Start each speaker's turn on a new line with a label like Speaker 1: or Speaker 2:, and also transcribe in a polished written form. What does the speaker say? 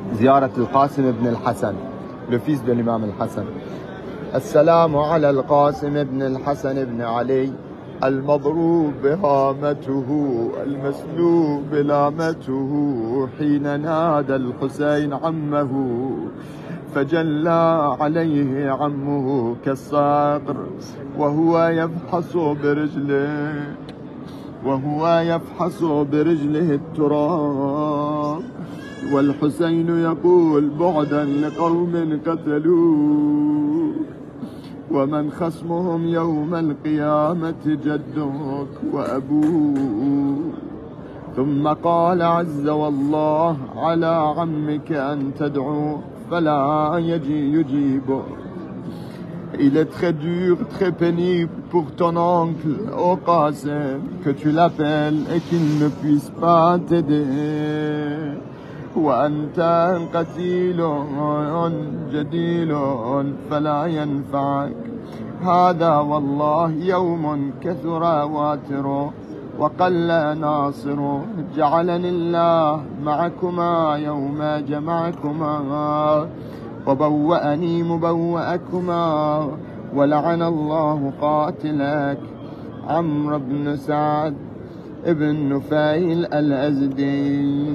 Speaker 1: زيارة القاسم بن الحسن le fils de l'imam الحسن. السلام على القاسم بن الحسن بن علي المضروب بهامته المسلوب لامته حين نادى الحسين عمه فجلى عليه عمه كالصقر وهو يفحص برجله التراب والحسين يقول بعدا لقوم قتلوك ومن خصمهم يوم القيامة جدك وأبوك. ثم قال عز والله على عمك أن تدعو فلا يجيب. Il est très dur, très pénible pour ton oncle, au Qasim, que tu l'appelles et qu'il ne puisse pas t'aider. وأنت قتيل جديل فلا ينفعك. هذا والله يوم كثر واتر وقل ناصر. جعلني الله معكما يوم جمعكما وبوأني مبوأكما ولعن الله قاتلك عمرو بن سعد ابن نفيل الأزدي.